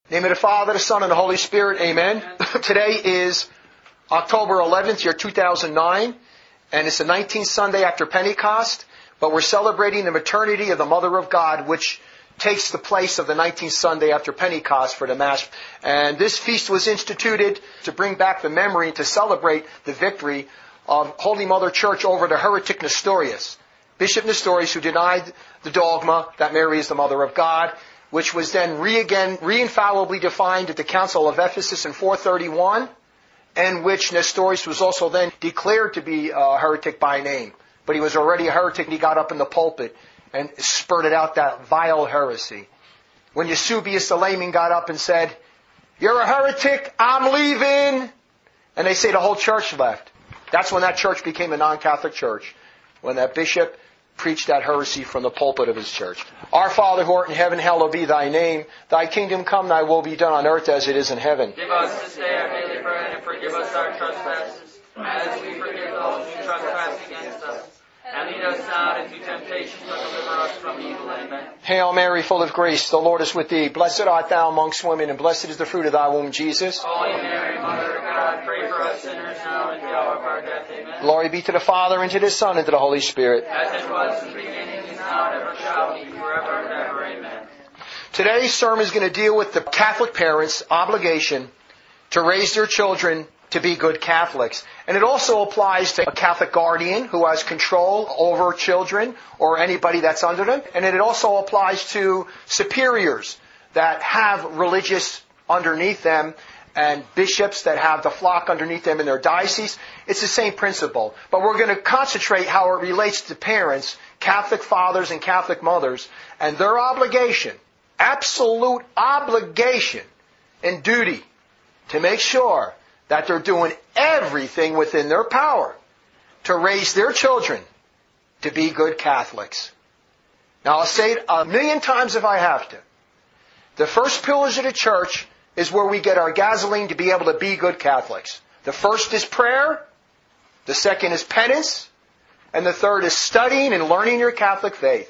In the name of the Father, the Son, and the Holy Spirit. Amen. Today is October 11th, year 2009, and it's the 19th Sunday after Pentecost, but we're celebrating the maternity of the Mother of God, which takes the place of the 19th Sunday after Pentecost for the Mass. And this feast was instituted to bring back the memory and to celebrate the victory of Holy Mother Church over the heretic Nestorius. Bishop Nestorius, who denied the dogma that Mary is the Mother of God, which was then re-infallibly defined at the Council of Ephesus in 431, and which Nestorius was also then declared to be a heretic by name. But he was already a heretic and he got up in the pulpit and spurted out that vile heresy. When Eusebius the layman got up and said, "You're a heretic, I'm leaving," and they say the whole church left. That's when that church became a non-Catholic church, when that bishop preached that heresy from the pulpit of his church. Our Father who art in heaven, hallowed be thy name. Thy kingdom come, thy will be done on earth as it is in heaven. Give us this day our daily bread, and forgive us our trespasses, as we forgive those who trespass against us. And lead us not into temptation, but deliver us from evil. Amen. Hail Mary, full of grace, the Lord is with thee. Blessed art thou amongst women, and blessed is the fruit of thy womb, Jesus. Holy Mary, Mother of God, pray for us sinners now and at the hour of our death. Amen. Glory be to the Father, and to the Son, and to the Holy Spirit. As it was in the beginning, is now, and ever shall be, forever and ever. Amen. Today's sermon is going to deal with the Catholic parents' obligation to raise their children to be good Catholics. And it also applies to a Catholic guardian who has control over children or anybody that's under them. And it also applies to superiors that have religious underneath them and bishops that have the flock underneath them in their diocese. It's the same principle. But we're going to concentrate how it relates to parents, Catholic fathers and Catholic mothers, and their obligation, absolute obligation and duty to make sure that they're doing everything within their power to raise their children to be good Catholics. Now, I'll say it a million times if I have to. The first pillars of the church is where we get our gasoline to be able to be good Catholics. The first is prayer, the second is penance, and the third is studying and learning your Catholic faith.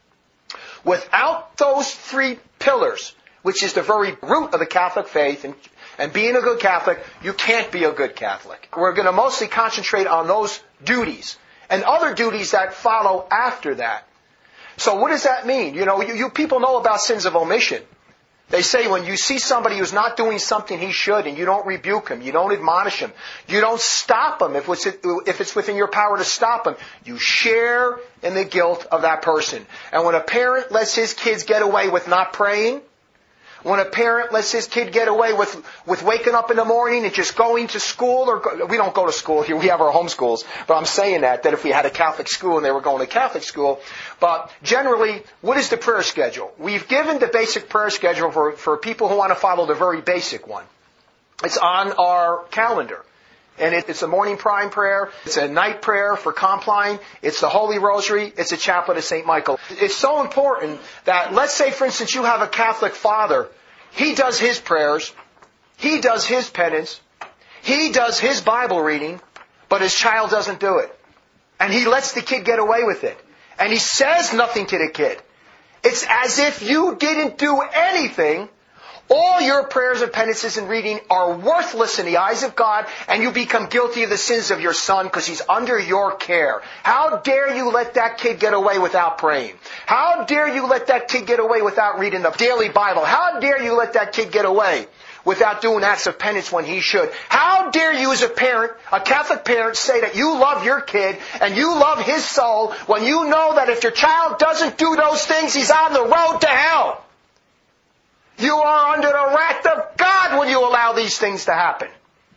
Without those three pillars, which is the very root of the Catholic faith, and being a good Catholic, you can't be a good Catholic. We're going to mostly concentrate on those duties and other duties that follow after that. So what does that mean? You people know about sins of omission. They say when you see somebody who's not doing something he should and you don't rebuke him, you don't admonish him, you don't stop him if it's within your power to stop him, you share in the guilt of that person. And when a parent lets his kids get away with not praying, when a parent lets his kid get away with waking up in the morning and just going to school, we don't go to school here, we have our home schools, but I'm saying that if we had a Catholic school and they were going to Catholic school, but generally, what is the prayer schedule? We've given the basic prayer schedule for people who want to follow the very basic one. It's on our calendar. And it's a morning prime prayer, it's a night prayer for Compline, it's the Holy Rosary, it's a chaplet of St. Michael. It's so important that, let's say for instance you have a Catholic father, he does his prayers, he does his penance, he does his Bible reading, but his child doesn't do it. And he lets the kid get away with it. And he says nothing to the kid. It's as if you didn't do anything. All your prayers and penances and reading are worthless in the eyes of God, and you become guilty of the sins of your son because he's under your care. How dare you let that kid get away without praying? How dare you let that kid get away without reading the daily Bible? How dare you let that kid get away without doing acts of penance when he should? How dare you as a parent, a Catholic parent, say that you love your kid and you love his soul when you know that if your child doesn't do those things, he's on the road to hell? You are under the wrath of God when you allow these things to happen.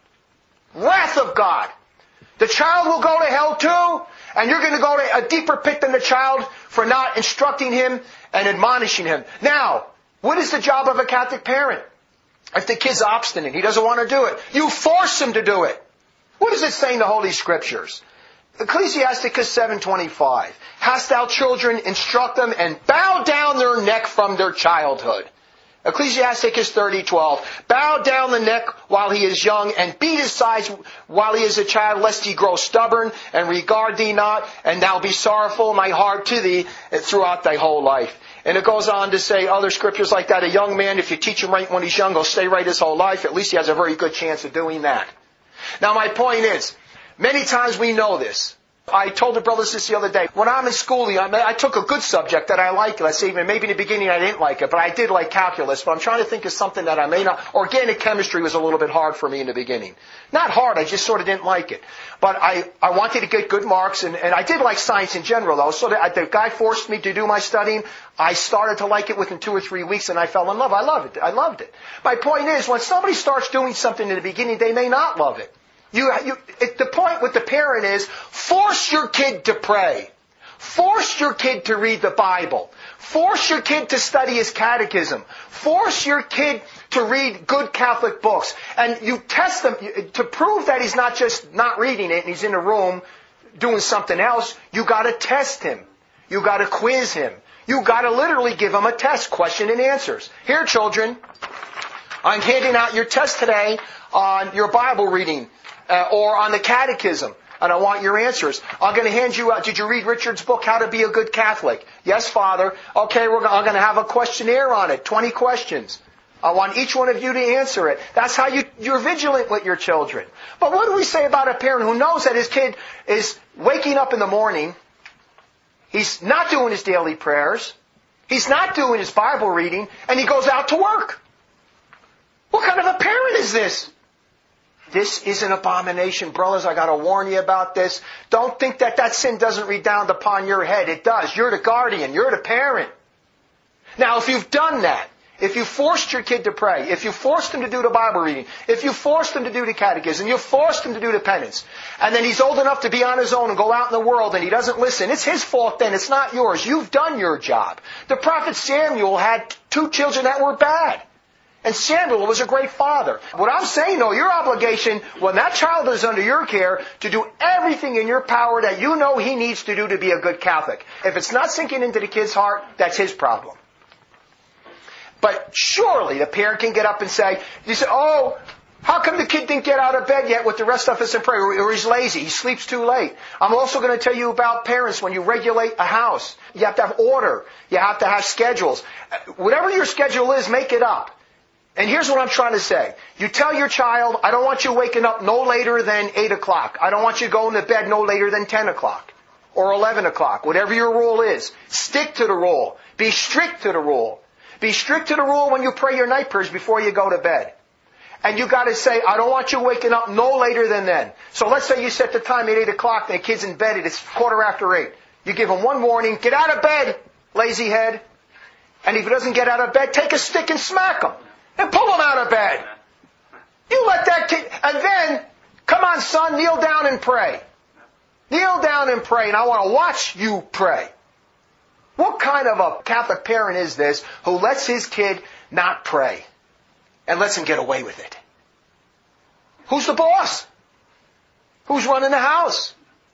Wrath of God. The child will go to hell too, and you're going to go to a deeper pit than the child for not instructing him and admonishing him. Now, what is the job of a Catholic parent? If the kid's obstinate, he doesn't want to do it, you force him to do it. What does it say in the Holy Scriptures? Ecclesiasticus 7:25. Hast thou children, instruct them, and bow down their neck from their childhood. Ecclesiasticus 30:12. Bow down the neck while he is young, and beat his sides while he is a child, lest he grow stubborn, and regard thee not, and thou be sorrowful in thy heart to thee throughout thy whole life. And it goes on to say other scriptures like that. A young man, if you teach him right when he's young, he'll stay right his whole life. At least he has a very good chance of doing that. Now my point is, many times we know this. I told the brothers this the other day. When I'm in school, I took a good subject that I liked. Let's say maybe in the beginning I didn't like it, but I did like calculus. But I'm trying to think of something that I may not. Organic chemistry was a little bit hard for me in the beginning. Not hard, I just sort of didn't like it. But I wanted to get good marks, and I did like science in general, though. So the guy forced me to do my studying. I started to like it within 2 or 3 weeks, and I fell in love. I loved it. My point is, when somebody starts doing something in the beginning, they may not love it. The point with the parent is, force your kid to pray. Force your kid to read the Bible. Force your kid to study his catechism. Force your kid to read good Catholic books. And you test them to prove that he's not just not reading it and he's in a room doing something else. You got to test him. You got to quiz him. You got to literally give him a test, question and answers. Here, children, I'm handing out your test today on your Bible reading. Or on the catechism, and I want your answers. I'm going to hand you out. Did you read Richard's book, How to Be a Good Catholic? Yes, Father. Okay, I'm going to have a questionnaire on it, 20 questions. I want each one of you to answer it. That's how you're vigilant with your children. But what do we say about a parent who knows that his kid is waking up in the morning, he's not doing his daily prayers, he's not doing his Bible reading, and he goes out to work? What kind of a parent is this? This is an abomination. Brothers, I got to warn you about this. Don't think that sin doesn't redound upon your head. It does. You're the guardian. You're the parent. Now, if you've done that, if you forced your kid to pray, if you forced him to do the Bible reading, if you forced him to do the catechism, you forced him to do the penance, and then he's old enough to be on his own and go out in the world and he doesn't listen, it's his fault then. It's not yours. You've done your job. The prophet Samuel had 2 children that were bad. And Samuel was a great father. What I'm saying, though, your obligation, when that child is under your care, to do everything in your power that you know he needs to do to be a good Catholic. If it's not sinking into the kid's heart, that's his problem. But surely the parent can get up and say, oh, how come the kid didn't get out of bed yet with the rest of us in prayer? Or he's lazy, he sleeps too late. I'm also going to tell you about parents when you regulate a house. You have to have order. You have to have schedules. Whatever your schedule is, make it up. And here's what I'm trying to say. You tell your child, I don't want you waking up no later than 8 o'clock. I don't want you going to bed no later than 10 o'clock. Or 11 o'clock. Whatever your rule is. Stick to the rule. Be strict to the rule. Be strict to the rule when you pray your night prayers before you go to bed. And you got to say, I don't want you waking up no later than then. So let's say you set the time at 8 o'clock and the kid's in bed and it's 8:15. You give him one warning, get out of bed, lazy head. And if he doesn't get out of bed, take a stick and smack him. And pull him out of bed. You let that kid, and then, come on son, kneel down and pray. Kneel down and pray, and I want to watch you pray. What kind of a Catholic parent is this who lets his kid not pray and lets him get away with it? Who's the boss? Who's running the house?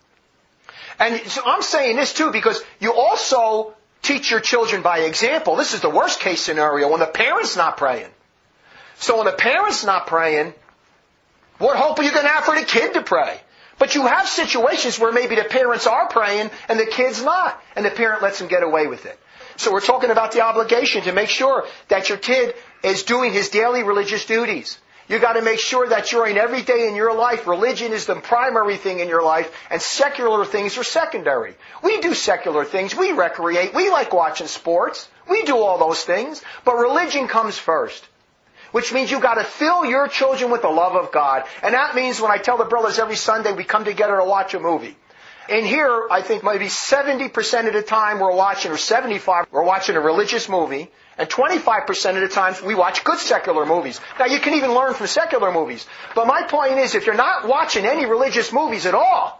And so I'm saying this too because you also teach your children by example. This is the worst case scenario when the parent's not praying. So when the parent's not praying, what hope are you going to have for the kid to pray? But you have situations where maybe the parents are praying and the kid's not, and the parent lets him get away with it. So we're talking about the obligation to make sure that your kid is doing his daily religious duties. You got to make sure that during every day in your life, religion is the primary thing in your life, and secular things are secondary. We do secular things. We recreate. We like watching sports. We do all those things. But religion comes first. Which means you've got to fill your children with the love of God. And that means when I tell the brothers every Sunday we come together to watch a movie. And here, I think maybe 70% of the time we're watching, or 75%, we're watching a religious movie. And 25% of the times we watch good secular movies. Now you can even learn from secular movies. But my point is, if you're not watching any religious movies at all,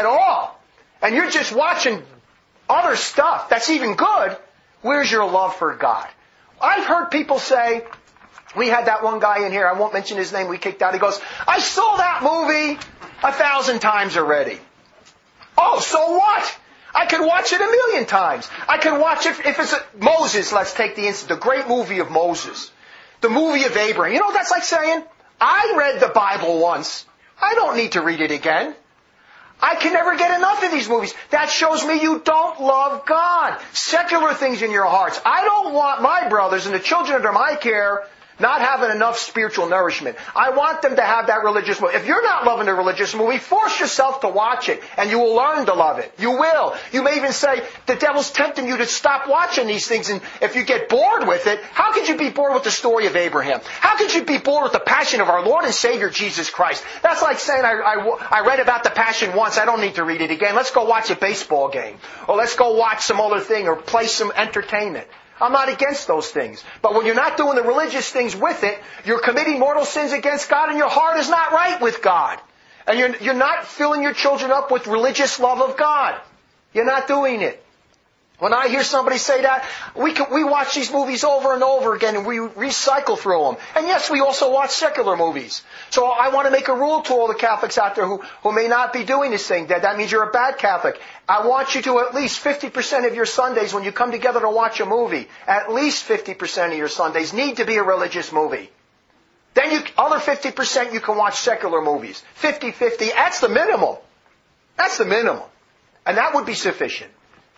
and you're just watching other stuff that's even good, where's your love for God? I've heard people say, we had that one guy in here, I won't mention his name, we kicked out. He goes, I saw that movie 1,000 times already. Oh, so what? I could watch it 1,000,000 times. I could watch it if it's Moses, let's take the great movie of Moses. The movie of Abraham. You know what that's like saying? I read the Bible once. I don't need to read it again. I can never get enough of these movies. That shows me you don't love God. Secular things in your hearts. I don't want my brothers and the children under my care not having enough spiritual nourishment. I want them to have that religious movie. If you're not loving the religious movie, force yourself to watch it, and you will learn to love it. You will. You may even say, the devil's tempting you to stop watching these things, and if you get bored with it, how could you be bored with the story of Abraham? How could you be bored with the passion of our Lord and Savior Jesus Christ? That's like saying, I read about the passion once, I don't need to read it again. Let's go watch a baseball game. Or let's go watch some other thing, or play some entertainment. I'm not against those things. But when you're not doing the religious things with it, you're committing mortal sins against God, and your heart is not right with God. And you're not filling your children up with religious love of God. You're not doing it. When I hear somebody say that, we watch these movies over and over again, and we recycle through them. And yes, we also watch secular movies. So I want to make a rule to all the Catholics out there who may not be doing this thing. That means you're a bad Catholic. I want you to at least 50% of your Sundays, when you come together to watch a movie, at least 50% of your Sundays need to be a religious movie. Then other 50% you can watch secular movies. 50-50, that's the minimum. That's the minimum. And that would be sufficient.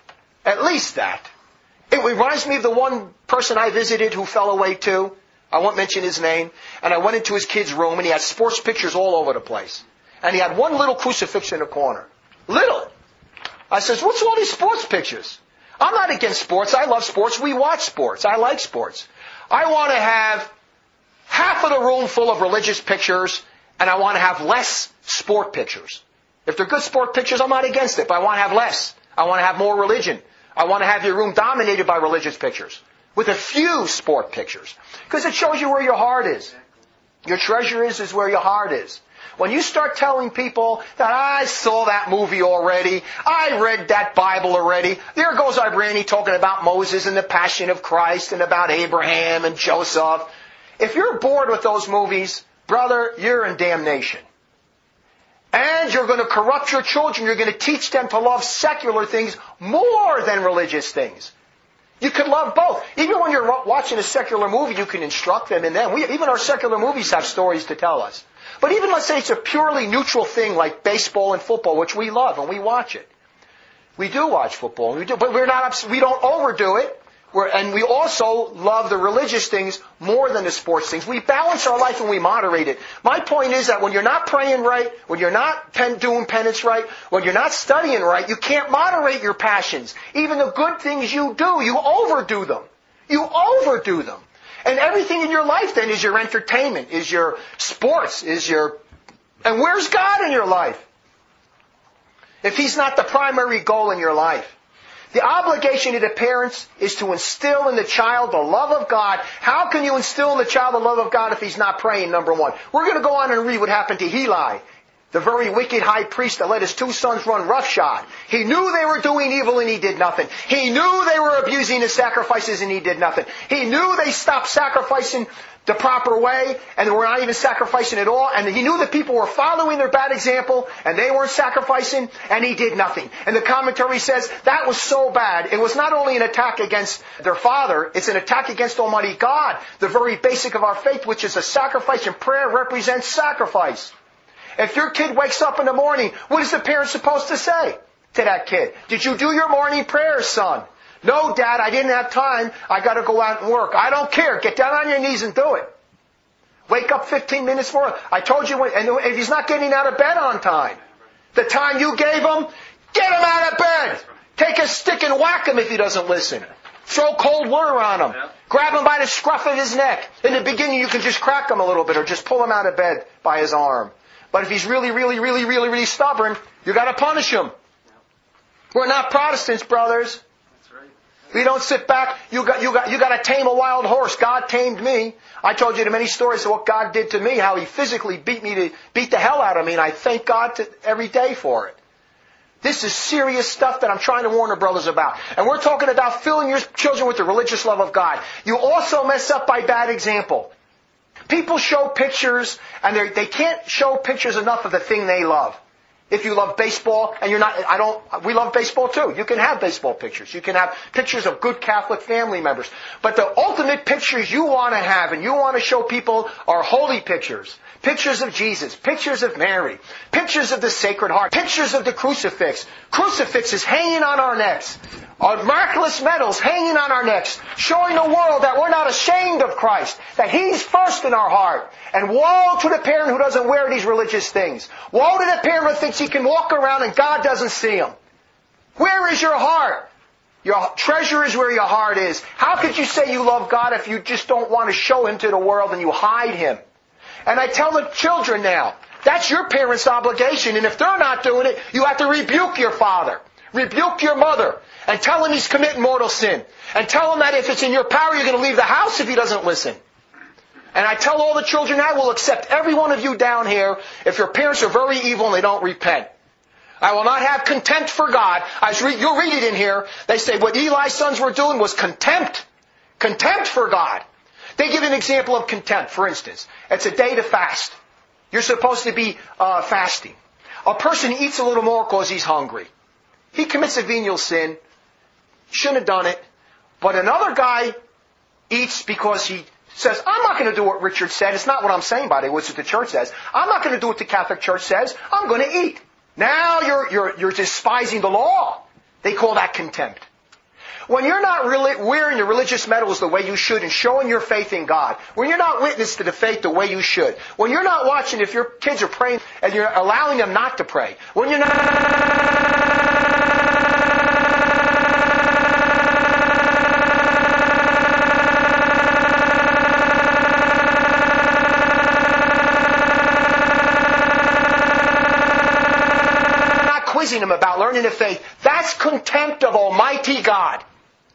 At least that. It reminds me of the one person I visited who fell away too. I won't mention his name. And I went into his kid's room, and he had sports pictures all over the place. And he had one little crucifix in the corner. Little. I says, what's all these sports pictures? I'm not against sports. I love sports. We watch sports. I like sports. I want to have half of the room full of religious pictures, and I want to have less sport pictures. If they're good sport pictures, I'm not against it, but I want to have less. I want to have more religion. I want to have your room dominated by religious pictures, with a few sport pictures. Because it shows you where your heart is. Your treasure is where your heart is. When you start telling people that I saw that movie already, I read that Bible already, there goes our Brandy talking about Moses and the Passion of Christ and about Abraham and Joseph. If you're bored with those movies, brother, you're in damnation. And you're going to corrupt your children. You're going to teach them to love secular things more than religious things. You could love both. Even when you're watching a secular movie, you can instruct them in them. Even our secular movies have stories to tell us. But even let's say it's a purely neutral thing like baseball and football, which we love and we watch it. We do watch football, but we don't overdo it. And we also love the religious things more than the sports things. We balance our life and we moderate it. My point is that when you're not praying right, when you're not doing penance right, when you're not studying right, you can't moderate your passions. Even the good things you do, you overdo them. You overdo them. And everything in your life then is your entertainment, is your sports, and where's God in your life? If He's not the primary goal in your life. The obligation of the parents is to instill in the child the love of God. How can you instill in the child the love of God if he's not praying, number one? We're going to go on and read what happened to Eli, the very wicked high priest that let his two sons run roughshod. He knew they were doing evil and he did nothing. He knew they were abusing the sacrifices and he did nothing. He knew they stopped sacrificing the proper way, and they were not even sacrificing at all, and he knew that people were following their bad example, and they weren't sacrificing, and he did nothing. And the commentary says that was so bad, it was not only an attack against their father, it's an attack against Almighty God, the very basic of our faith, which is a sacrifice, and prayer represents sacrifice. If your kid wakes up in the morning, what is the parent supposed to say to that kid? Did you do your morning prayers, son? No, Dad, I didn't have time. I got to go out and work. I don't care. Get down on your knees and do it. Wake up 15 minutes more. I told you, and if he's not getting out of bed on time, the time you gave him, get him out of bed. Take a stick and whack him if he doesn't listen. Throw cold water on him. Grab him by the scruff of his neck. In the beginning, you can just crack him a little bit or just pull him out of bed by his arm. But if he's really stubborn, you got to punish him. We're not Protestants, brothers. We don't sit back. You got to tame a wild horse. God tamed me. I told you the many stories of what God did to me, how He physically beat the hell out of me, and I thank God every day for it. This is serious stuff that I'm trying to warn the brothers about. And we're talking about filling your children with the religious love of God. You also mess up by bad example. People show pictures, and they can't show pictures enough of the thing they love. If you love baseball and you're not, we love baseball too. You can have baseball pictures. You can have pictures of good Catholic family members. But the ultimate pictures you want to have and you want to show people are holy pictures. Pictures of Jesus, pictures of Mary, pictures of the Sacred Heart, pictures of the crucifix. Crucifixes hanging on our necks. Our miraculous medals hanging on our necks, showing the world that we're not ashamed of Christ, that He's first in our heart. And woe to the parent who doesn't wear these religious things. Woe to the parent who thinks he can walk around and God doesn't see him. Where is your heart? Your treasure is where your heart is. How could you say you love God if you just don't want to show Him to the world and you hide Him? And I tell the children now, that's your parents' obligation. And if they're not doing it, you have to rebuke your father. Rebuke your mother. And tell him he's committing mortal sin. And tell him that if it's in your power, you're going to leave the house if he doesn't listen. And I tell all the children I will accept every one of you down here if your parents are very evil and they don't repent. I will not have contempt for God. You'll read it in here. They say what Eli's sons were doing was contempt. Contempt for God. They give an example of contempt. For instance, it's a day to fast. You're supposed to be fasting. A person eats a little more because he's hungry. He commits a venial sin. Shouldn't have done it. But another guy eats because he says, I'm not going to do what Richard said. It's not what I'm saying, by the way. It's what the church says. I'm not going to do what the Catholic Church says. I'm going to eat. Now you're despising the law. They call that contempt. When you're not really wearing your religious medals the way you should and showing your faith in God, when you're not witness to the faith the way you should, when you're not watching if your kids are praying and you're allowing them not to pray, when you're not quizzing them about learning the faith, that's contempt of Almighty God.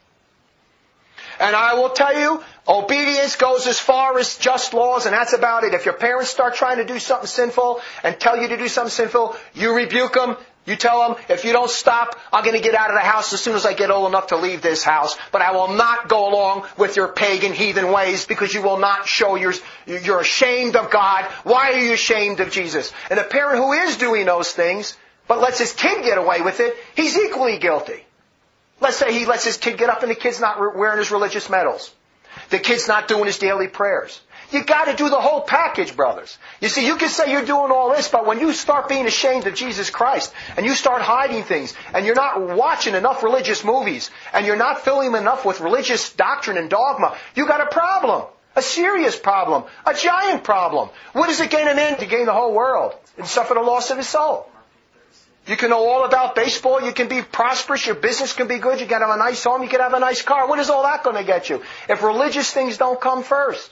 And I will tell you, obedience goes as far as just laws, and that's about it. If your parents start trying to do something sinful and tell you to do something sinful, you rebuke them. You tell them, if you don't stop, I'm going to get out of the house as soon as I get old enough to leave this house. But I will not go along with your pagan, heathen ways because you will not show you're ashamed of God. Why are you ashamed of Jesus? And a parent who is doing those things, but lets his kid get away with it, he's equally guilty. Let's say he lets his kid get up and the kid's not wearing his religious medals. The kid's not doing his daily prayers. You got to do the whole package, brothers. You see, you can say you're doing all this, but when you start being ashamed of Jesus Christ, and you start hiding things, and you're not watching enough religious movies, and you're not filling them enough with religious doctrine and dogma, you got a problem. A serious problem. A giant problem. What does it gain a man to gain the whole world and suffer the loss of his soul? You can know all about baseball. You can be prosperous. Your business can be good. You can have a nice home. You can have a nice car. What is all that going to get you if religious things don't come first?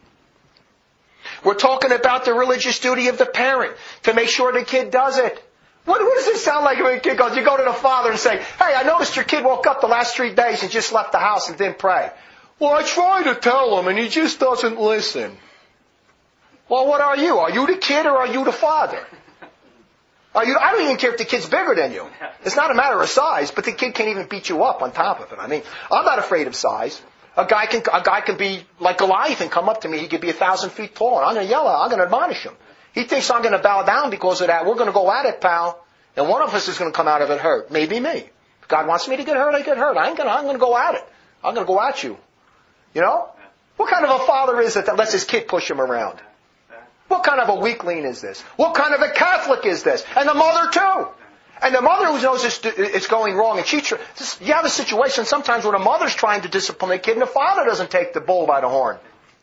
We're talking about the religious duty of the parent to make sure the kid does it. What does it sound like when a kid goes? You go to the father and say, hey, I noticed your kid woke up the last 3 days and just left the house and didn't pray. Well, I try to tell him and he just doesn't listen. Well, what are you? Are you the kid or are you the father? I don't even care if the kid's bigger than you. It's not a matter of size, but the kid can't even beat you up on top of it. I mean, I'm not afraid of size. A guy can be like Goliath and come up to me. He could be 1,000 feet tall, and I'm going to yell at him. I'm going to admonish him. He thinks I'm going to bow down because of that. We're going to go at it, pal. And one of us is going to come out of it hurt. Maybe me. If God wants me to get hurt, I get hurt. I'm going to go at it. I'm going to go at you. You know? What kind of a father is it that lets his kid push him around? What kind of a weakling is this? What kind of a Catholic is this? And the mother too. And the mother who knows it's going wrong. And you have a situation sometimes where the mother's trying to discipline the kid and the father doesn't take the bull by the horn.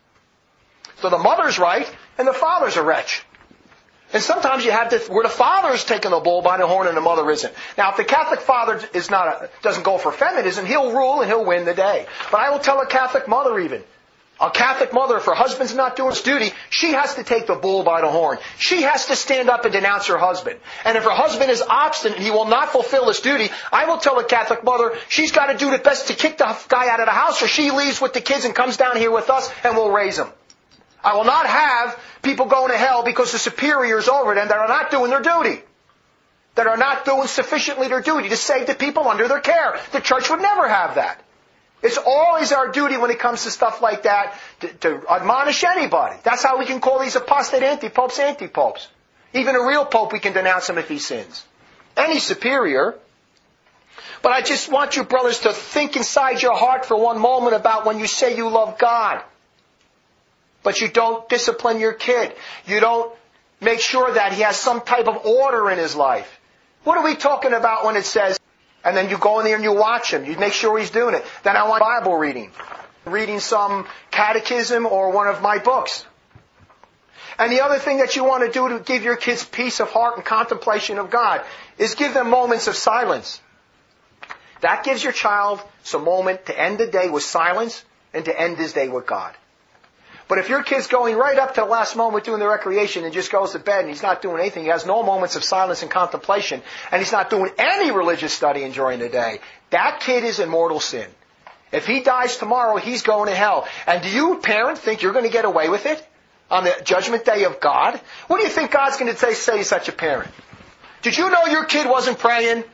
So the mother's right and the father's a wretch. And sometimes you have this where the father's taking the bull by the horn and the mother isn't. Now if the Catholic father doesn't go for feminism, he'll rule and he'll win the day. But I will tell a Catholic mother even. A Catholic mother, if her husband's not doing his duty, she has to take the bull by the horn. She has to stand up and denounce her husband. And if her husband is obstinate and he will not fulfill his duty, I will tell a Catholic mother she's got to do the best to kick the guy out of the house or she leaves with the kids and comes down here with us and we'll raise them. I will not have people going to hell because the superiors over them that are not doing their duty. That are not doing sufficiently their duty to save the people under their care. The church would never have that. It's always our duty when it comes to stuff like that to admonish anybody. That's how we can call these apostate anti-popes anti-popes. Even a real pope, we can denounce him if he sins. Any superior. But I just want you, brothers, to think inside your heart for one moment about when you say you love God, but you don't discipline your kid. You don't make sure that he has some type of order in his life. What are we talking about when it says, and then you go in there and you watch him. You make sure he's doing it. Then I want Bible reading some catechism or one of my books. And the other thing that you want to do to give your kids peace of heart and contemplation of God is give them moments of silence. That gives your child some moment to end the day with silence and to end his day with God. But if your kid's going right up to the last moment doing the recreation and just goes to bed and he's not doing anything, he has no moments of silence and contemplation, and he's not doing any religious studying during the day, that kid is in mortal sin. If he dies tomorrow, he's going to hell. And do you, parent, think you're going to get away with it on the judgment day of God? What do you think God's going to say to such a parent? Did you know your kid wasn't praying?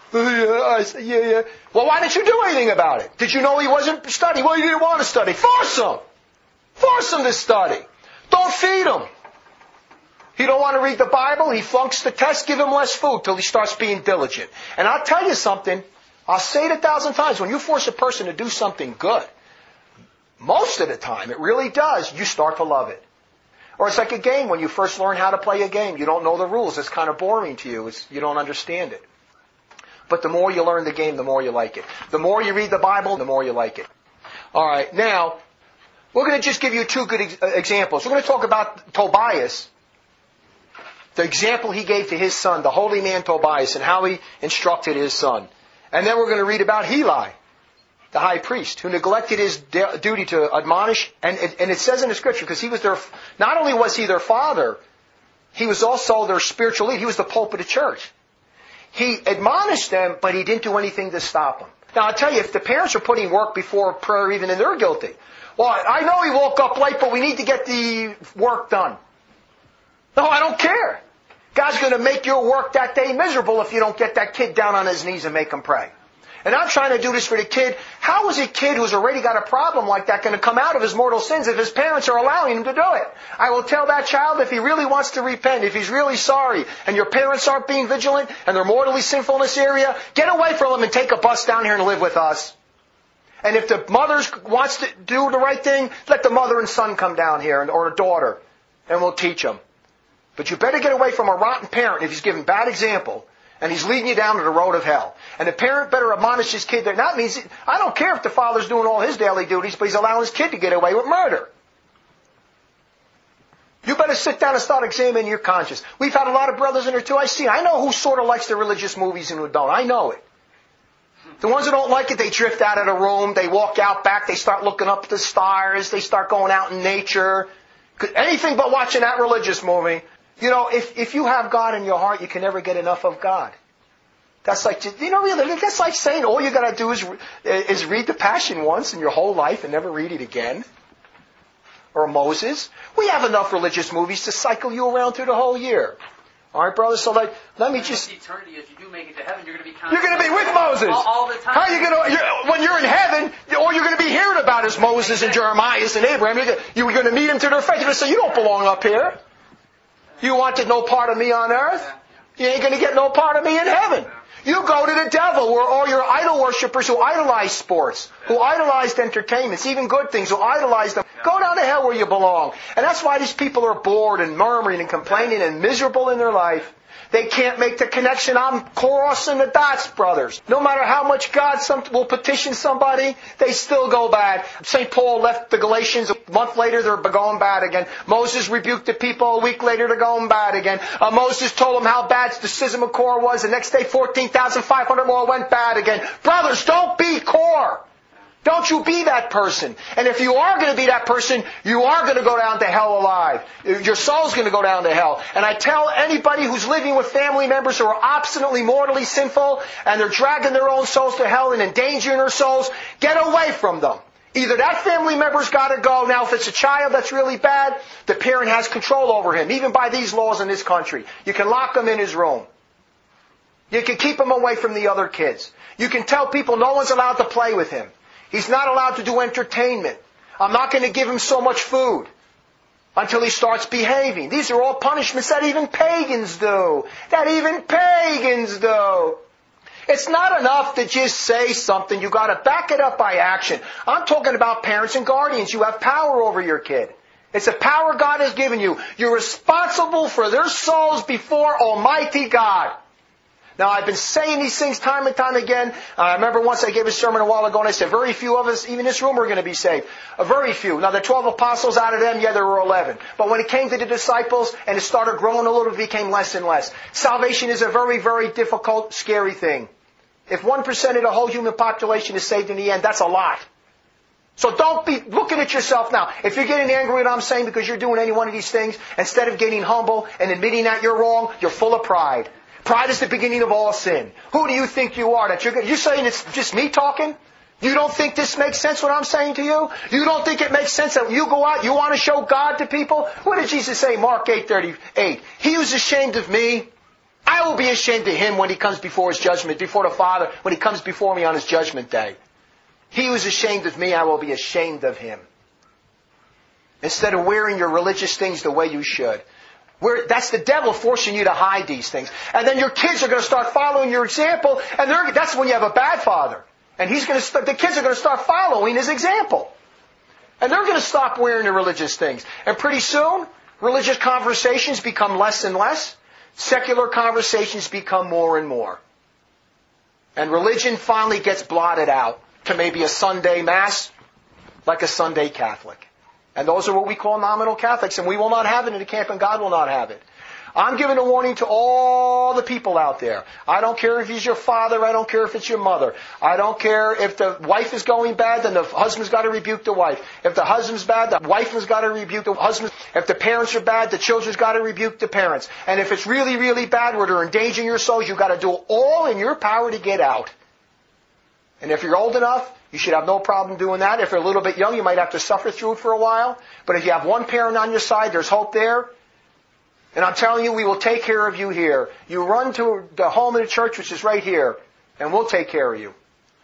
Yeah. Well, why didn't you do anything about it? Did you know he wasn't studying? Well, he didn't want to study. Force him! Force him to study. Don't feed him. He don't want to read the Bible. He flunks the test. Give him less food till he starts being diligent. And I'll tell you something. I'll say it 1,000 times. When you force a person to do something good, most of the time, it really does, you start to love it. Or it's like a game. When you first learn how to play a game, you don't know the rules. It's kind of boring to you. You don't understand it. But the more you learn the game, the more you like it. The more you read the Bible, the more you like it. All right, now, we're going to just give you two good examples. We're going to talk about Tobias, the example he gave to his son, the holy man Tobias, and how he instructed his son. And then we're going to read about Heli, the high priest, who neglected his duty to admonish. And it says in the Scripture, because he was not only was he their father, he was also their spiritual leader. He was the pope of the church. He admonished them, but he didn't do anything to stop them. Now, I'll tell you, if the parents are putting work before prayer, even then they're guilty. Well, I know he woke up late, but we need to get the work done. No, I don't care. God's going to make your work that day miserable if you don't get that kid down on his knees and make him pray. And I'm trying to do this for the kid. How is a kid who's already got a problem like that going to come out of his mortal sins if his parents are allowing him to do it? I will tell that child if he really wants to repent, if he's really sorry, and your parents aren't being vigilant, and they're mortally sinful in this area, get away from them and take a bus down here and live with us. And if the mother wants to do the right thing, let the mother and son come down here, or a daughter, and we'll teach them. But you better get away from a rotten parent if he's giving bad example, and he's leading you down to the road of hell. And the parent better admonish his kid. That means, I don't care if the father's doing all his daily duties, but he's allowing his kid to get away with murder. You better sit down and start examining your conscience. We've had a lot of brothers in here too. I know who sort of likes the religious movies and who don't. I know it. The ones who don't like it, they drift out of the room, they walk out back, they start looking up at the stars, they start going out in nature. Anything but watching that religious movie. You know, if you have God in your heart, you can never get enough of God. That's like, that's like saying all you got to do is read the Passion once in your whole life and never read it again. Or Moses. We have enough religious movies to cycle you around through the whole year. All right, brothers. So let me just. Eternity, if you do make it to heaven, you're going to be. You're going to be with Moses all the time. How are you going to? When you're in heaven, all you're going to be hearing about is Moses and Jeremiah and Abraham. You're going to meet them to their face. You're going to say, "You don't belong up here. You wanted no part of me on earth. You ain't going to get no part of me in heaven." You go to the devil, where all your idol worshippers who idolize sports, who idolize entertainments, even good things, who idolize them, go down to hell where you belong. And that's why these people are bored and murmuring and complaining and miserable in their life. They can't make the connection. I'm crossing the dots, brothers. No matter how much God will petition somebody, they still go bad. St. Paul left the Galatians. A month later, they're going bad again. Moses rebuked the people. A week later, they're going bad again. Moses told them how bad the schism of Korah was. The next day, 14,500 more went bad again. Brothers, don't be Korah. Don't you be that person. And if you are going to be that person, you are going to go down to hell alive. Your soul's going to go down to hell. And I tell anybody who's living with family members who are obstinately, mortally sinful, and they're dragging their own souls to hell and endangering their souls, get away from them. Either that family member's got to go. Now, if it's a child that's really bad, the parent has control over him, even by these laws in this country. You can lock him in his room. You can keep him away from the other kids. You can tell people no one's allowed to play with him. He's not allowed to do entertainment. I'm not going to give him so much food. until he starts behaving. These are all punishments that even pagans do. That even pagans do. It's not enough to just say something. You've got to back it up by action. I'm talking about parents and guardians. You have power over your kid. It's a power God has given you. You're responsible for their souls before Almighty God. Now, I've been saying these things time and time again. I remember once I gave a sermon a while ago and I said, very few of us, even in this room, are going to be saved. Very few. Now, the 12 apostles, out of them, yeah, there were 11. But when it came to the disciples and it started growing a little, it became less and less. Salvation is a very, very difficult, scary thing. If 1% of the whole human population is saved in the end, that's a lot. So don't be looking at yourself now. If you're getting angry at what I'm saying because you're doing any one of these things, instead of getting humble and admitting that you're wrong, you're full of pride. Pride is the beginning of all sin. Who do you think you are? You're saying it's just me talking? You don't think this makes sense what I'm saying to you? You don't think it makes sense that when you go out, you want to show God to people? What did Jesus say? Mark 8:38. He who's ashamed of me, I will be ashamed of him when he comes before his judgment, before the Father, when he comes before me on his judgment day. He who is ashamed of me, I will be ashamed of him. Instead of wearing your religious things the way you should. That's the devil forcing you to hide these things. And then your kids are going to start following your example, and that's when you have a bad father. And the kids are going to start following his example. And they're going to stop wearing the religious things. And pretty soon, religious conversations become less and less. Secular conversations become more and more. And religion finally gets blotted out to maybe a Sunday Mass, like a Sunday Catholic. And those are what we call nominal Catholics, and we will not have it in the camp, and God will not have it. I'm giving a warning to all the people out there. I don't care if he's your father. I don't care if it's your mother. I don't care if the wife is going bad, then the husband's got to rebuke the wife. If the husband's bad, the wife has got to rebuke the husband. If the parents are bad, the children's got to rebuke the parents. And if it's really, really bad where they're endangering your souls, you've got to do all in your power to get out. And if you're old enough, you should have no problem doing that. If you're a little bit young, you might have to suffer through it for a while. But if you have one parent on your side, there's hope there. And I'm telling you, we will take care of you here. You run to the home of the church, which is right here, and we'll take care of you.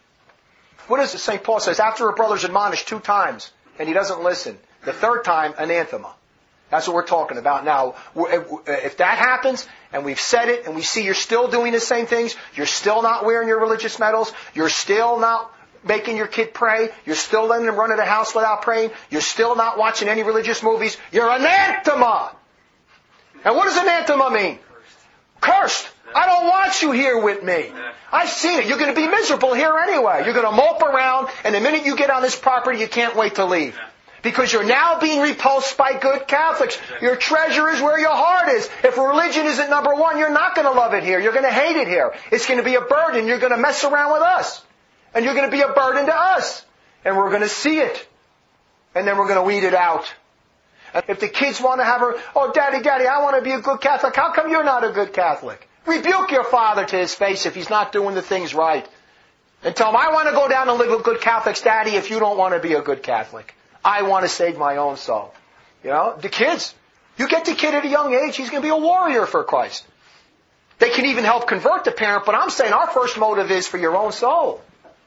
What is it? St. Paul says, after a brother's admonished 2 times, and he doesn't listen, the 3rd time, anathema. That's what we're talking about now. If that happens, and we've said it, and we see you're still doing the same things, you're still not wearing your religious medals, you're still not making your kid pray, you're still letting them run to the house without praying, you're still not watching any religious movies, you're anathema! And what does anathema mean? Cursed. I don't want you here with me. I've seen it. You're going to be miserable here anyway. You're going to mope around, and the minute you get on this property, you can't wait to leave. Because you're now being repulsed by good Catholics. Your treasure is where your heart is. If religion isn't number 1, you're not going to love it here. You're going to hate it here. It's going to be a burden. You're going to mess around with us. And you're going to be a burden to us. And we're going to see it. And then we're going to weed it out. And if the kids want to have Daddy, I want to be a good Catholic. How come you're not a good Catholic? Rebuke your father to his face if he's not doing the things right. And tell him, I want to go down and live with good Catholics, Daddy, if you don't want to be a good Catholic. I want to save my own soul. You know, the kids. You get the kid at a young age, he's going to be a warrior for Christ. They can even help convert the parent, but I'm saying our first motive is for your own soul.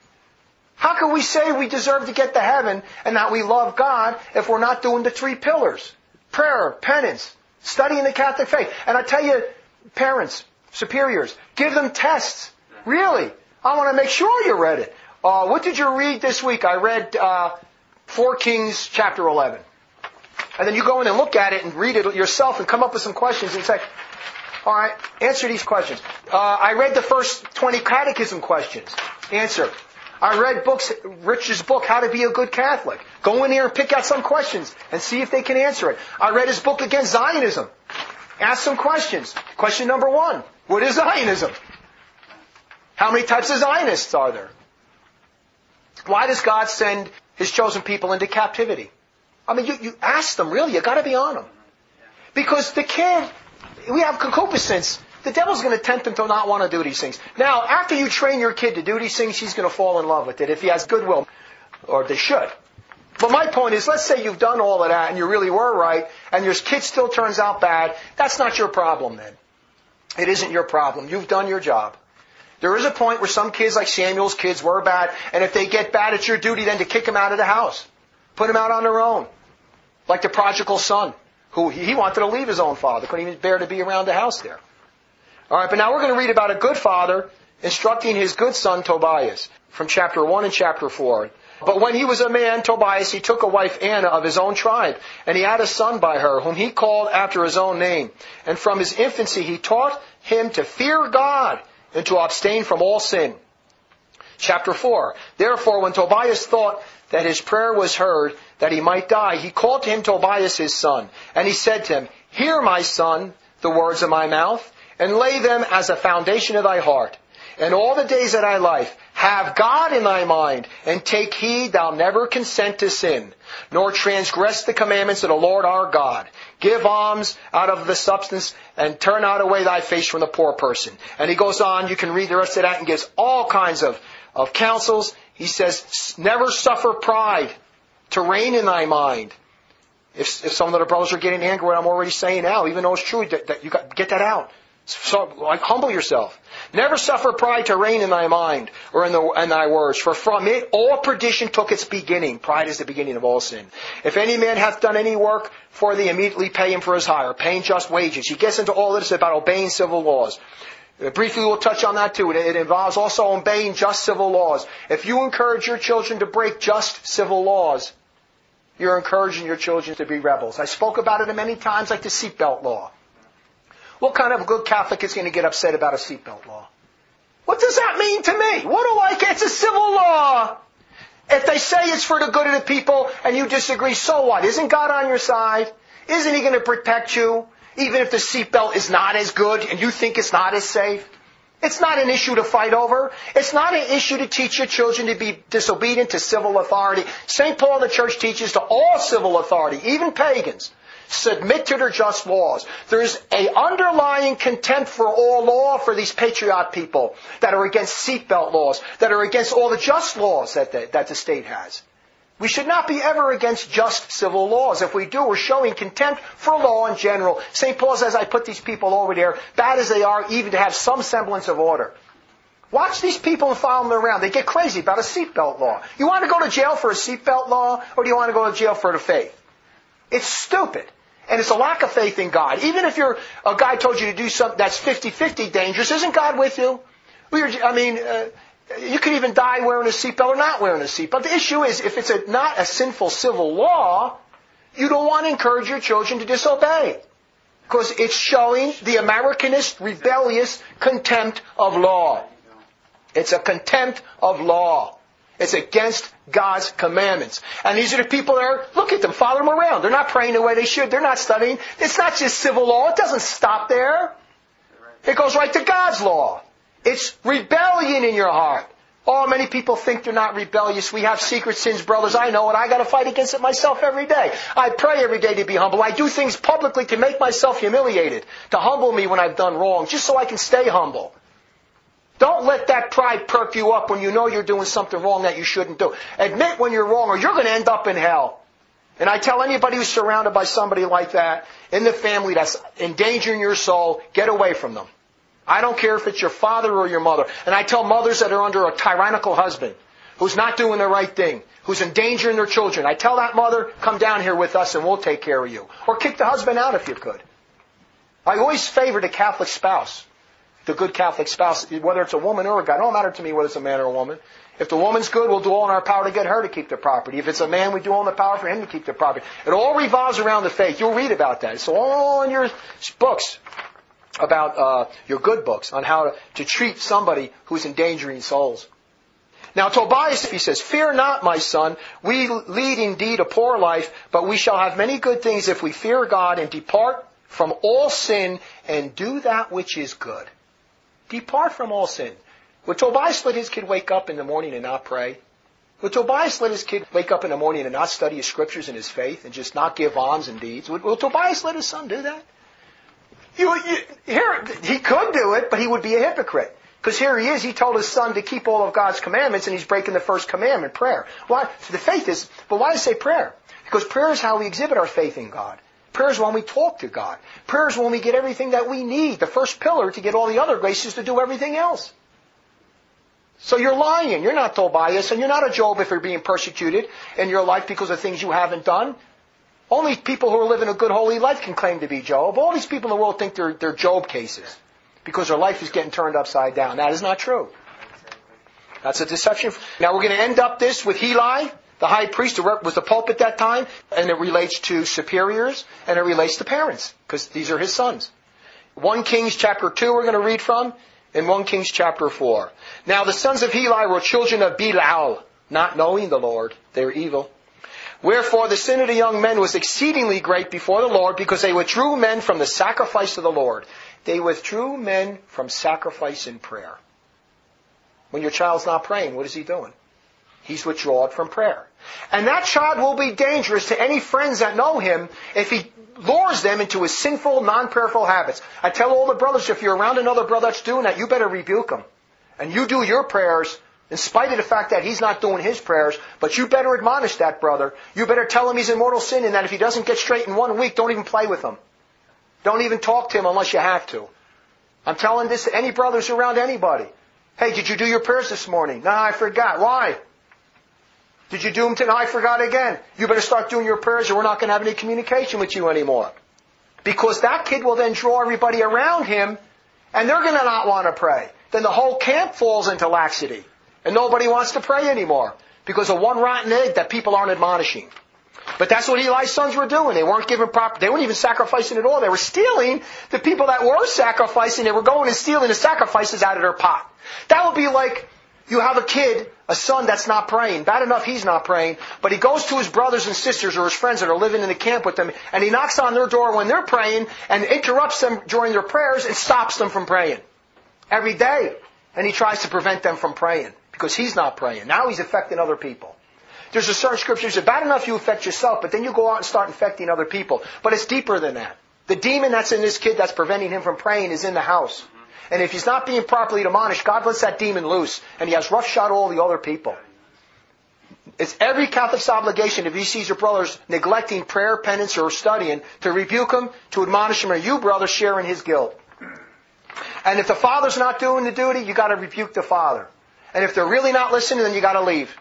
How can we say we deserve to get to heaven and that we love God if we're not doing the 3 pillars? Prayer, penance, studying the Catholic faith. And I tell you, parents, superiors, give them tests. Really. I want to make sure you read it. What did you read this week? I read 4 Kings chapter 11. And then you go in and look at it and read it yourself and come up with some questions and say, all right, answer these questions. I read the first 20 catechism questions. Answer. I read Rich's book, How to Be a Good Catholic. Go in there and pick out some questions and see if they can answer it. I read his book Against Zionism. Ask some questions. Question number 1. What is Zionism? How many types of Zionists are there? Why does God send His chosen people into captivity? I mean, you ask them, really, you got to be on them. Because the kid, we have concupiscence. The devil's going to tempt him to not want to do these things. Now, after you train your kid to do these things, he's going to fall in love with it if he has goodwill. Or they should. But my point is, let's say you've done all of that and you really were right, and your kid still turns out bad. That's not your problem then. It isn't your problem. You've done your job. There is a point where some kids, like Samuel's kids, were bad, and if they get bad, it's your duty then to kick them out of the house. Put them out on their own. Like the prodigal son. who he wanted to leave his own father. Couldn't even bear to be around the house there. All right, but now we're going to read about a good father instructing his good son Tobias from chapter 1 and chapter 4. But when he was a man, Tobias, he took a wife Anna of his own tribe, and he had a son by her, whom he called after his own name. And from his infancy he taught him to fear God and to abstain from all sin. Chapter 4. Therefore, when Tobias thought that his prayer was heard, that he might die, he called to him Tobias his son. And he said to him, Hear, my son, the words of my mouth, and lay them as a foundation of thy heart. And all the days of thy life, have God in thy mind, and take heed thou never consent to sin, nor transgress the commandments of the Lord our God. Give alms out of the substance, and turn not away thy face from the poor person. And he goes on, you can read the rest of that, and gives all kinds of counsels. He says, never suffer pride to reign in thy mind. If some of the brothers are getting angry, what I'm already saying now, even though it's true, that you got to get that out. So, humble yourself. Never suffer pride to reign in thy mind or in thy words, for from it all perdition took its beginning. Pride is the beginning of all sin. If any man hath done any work for thee, immediately pay him for his hire, paying just wages. He gets into all this about obeying civil laws. Briefly, we'll touch on that too. It involves also obeying just civil laws. If you encourage your children to break just civil laws, you're encouraging your children to be rebels. I spoke about it many times, like the seatbelt law. What kind of a good Catholic is going to get upset about a seatbelt law? What does that mean to me? What do I get? It's a civil law. If they say it's for the good of the people and you disagree, so what? Isn't God on your side? Isn't He going to protect you? Even if the seatbelt is not as good and you think it's not as safe? It's not an issue to fight over. It's not an issue to teach your children to be disobedient to civil authority. St. Paul in the church teaches to all civil authority, even pagans, submit to their just laws. There's an underlying contempt for all law for these patriot people that are against seatbelt laws, that are against all the just laws that the state has. We should not be ever against just civil laws. If we do, we're showing contempt for law in general. St. Paul says, I put these people over there, bad as they are, even to have some semblance of order. Watch these people and follow them around. They get crazy about a seatbelt law. You want to go to jail for a seatbelt law, or do you want to go to jail for the faith? It's stupid. And it's a lack of faith in God. Even if a guy told you to do something that's 50-50 dangerous, isn't God with you? You could even die wearing a seatbelt or not wearing a seatbelt. The issue is, if it's not a sinful civil law, you don't want to encourage your children to disobey. Because it's showing the Americanist, rebellious contempt of law. It's a contempt of law. It's against God's commandments. And these are the people there, look at them, follow them around. They're not praying the way they should. They're not studying. It's not just civil law. It doesn't stop there. It goes right to God's law. It's rebellion in your heart. Oh, many people think they're not rebellious. We have secret sins, brothers. I know it. I got to fight against it myself every day. I pray every day to be humble. I do things publicly to make myself humiliated, to humble me when I've done wrong, just so I can stay humble. Don't let that pride perk you up when you know you're doing something wrong that you shouldn't do. Admit when you're wrong or you're going to end up in hell. And I tell anybody who's surrounded by somebody like that in the family that's endangering your soul, get away from them. I don't care if it's your father or your mother. And I tell mothers that are under a tyrannical husband who's not doing the right thing, who's endangering their children. I tell that mother, come down here with us and we'll take care of you. Or kick the husband out if you could. I always favor the Catholic spouse. The good Catholic spouse, whether it's a woman or a guy. It don't matter to me whether it's a man or a woman. If the woman's good, we'll do all in our power to get her to keep the property. If it's a man, we do all in the power for him to keep the property. It all revolves around the faith. You'll read about that. It's all in your books, about your good books, on how to treat somebody who's endangering souls. Now Tobias, he says, fear not, my son. We lead indeed a poor life, but we shall have many good things if we fear God and depart from all sin and do that which is good. Depart from all sin. Would Tobias let his kid wake up in the morning and not pray? Would Tobias let his kid wake up in the morning and not study his scriptures and his faith and just not give alms and deeds? Would Tobias let his son do that? He could do it, but he would be a hypocrite. Because here he is, he told his son to keep all of God's commandments, and he's breaking the first commandment, prayer. Why? The faith is, but why say prayer? Because prayer is how we exhibit our faith in God. Prayer is when we talk to God. Prayer is when we get everything that we need. The first pillar to get all the other graces to do everything else. So you're lying. You're not Tobias, and you're not a Job if you're being persecuted in your life because of things you haven't done. Only people who are living a good, holy life can claim to be Job. All these people in the world think they're Job cases because their life is getting turned upside down. That is not true. That's a deception. Now we're going to end up this with Heli, the high priest who was the pope at that time, and it relates to superiors, and it relates to parents, because these are his sons. 1 Kings chapter 2 we're going to read from, and 1 Kings chapter 4. Now the sons of Heli were children of Belial, not knowing the Lord. They were evil. Wherefore the sin of the young men was exceedingly great before the Lord, because they withdrew men from the sacrifice of the Lord. They withdrew men from sacrifice in prayer. When your child's not praying, what is he doing? He's withdrawn from prayer. And that child will be dangerous to any friends that know him if he lures them into his sinful, non-prayerful habits. I tell all the brothers, if you're around another brother that's doing that, you better rebuke him. And you do your prayers in spite of the fact that he's not doing his prayers, but you better admonish that brother. You better tell him he's in mortal sin, and that if he doesn't get straight in 1 week, don't even play with him. Don't even talk to him unless you have to. I'm telling this to any brothers around anybody. Hey, did you do your prayers this morning? No, I forgot. Why? Did you do them tonight? I forgot again. You better start doing your prayers or we're not going to have any communication with you anymore. Because that kid will then draw everybody around him and they're going to not want to pray. Then the whole camp falls into laxity. And nobody wants to pray anymore. Because of one rotten egg that people aren't admonishing. But that's what Eli's sons were doing. They weren't giving proper, they weren't even sacrificing at all. They were stealing the people that were sacrificing. They were going and stealing the sacrifices out of their pot. That would be like you have a kid, a son that's not praying. Bad enough he's not praying, but he goes to his brothers and sisters or his friends that are living in the camp with them, and he knocks on their door when they're praying and interrupts them during their prayers and stops them from praying. Every day. And he tries to prevent them from praying because he's not praying. Now he's affecting other people. There's a certain scripture that says, bad enough you affect yourself, but then you go out and start infecting other people. But it's deeper than that. The demon that's in this kid that's preventing him from praying is in the house. And if he's not being properly admonished, God lets that demon loose. And he has roughshod all the other people. It's every Catholic's obligation, if he sees your brothers neglecting prayer, penance, or studying, to rebuke them, to admonish them, or you, brother, share in his guilt. And if the father's not doing the duty, you got to rebuke the father. And if they're really not listening, then you got to leave.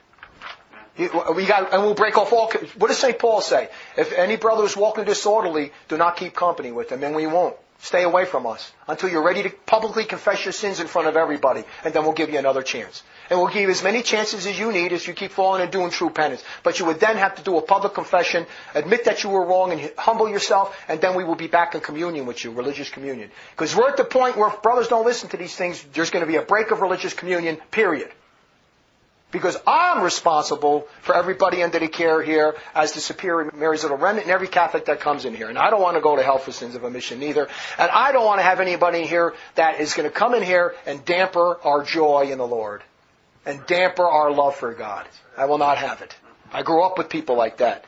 And we'll break off all. What does St. Paul say? If any brother is walking disorderly, do not keep company with them, and we won't. Stay away from us until you're ready to publicly confess your sins in front of everybody, and then we'll give you another chance. And we'll give you as many chances as you need as you keep falling and doing true penance. But you would then have to do a public confession, admit that you were wrong, and humble yourself, and then we will be back in communion with you, religious communion. Because we're at the point where if brothers don't listen to these things, there's going to be a break of religious communion, period. Because I'm responsible for everybody under the care here as the Superior Mary's Little Remnant and every Catholic that comes in here. And I don't want to go to hell for sins of omission either. And I don't want to have anybody here that is going to come in here and damper our joy in the Lord. And damper our love for God. I will not have it. I grew up with people like that.